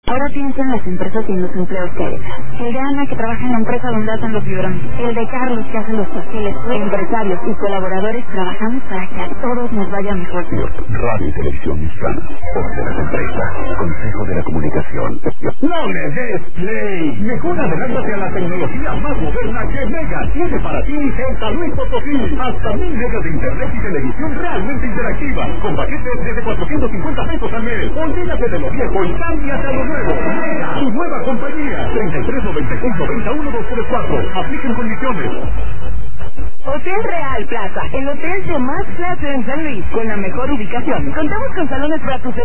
Ahora piensa en las empresas y en los empleos que hay. El de Ana, que trabaja en la empresa donde hacen los biberones. El de Carlos, que hace los pasteles. Empresarios y colaboradores trabajamos para que a todos nos vaya mejor. Radio y Televisión Mexicana. Voz de las empresas. Consejo de la Comunicación. ¡No le des play! Mejor adelántate a la tecnología más moderna que Mega tiene para ti en San Luis Potosí. Hasta 1000 megas de internet y televisión realmente interactiva. Con paquetes desde 450 pesos al mes. Olvídate de lo viejo y cámbiate a lo nuevo. Mega, su nueva compañía. 3396-91234. Apliquen condiciones. Hotel Real Plaza, el hotel de más clase en San Luis, con la mejor ubicación. Contamos con salones para tus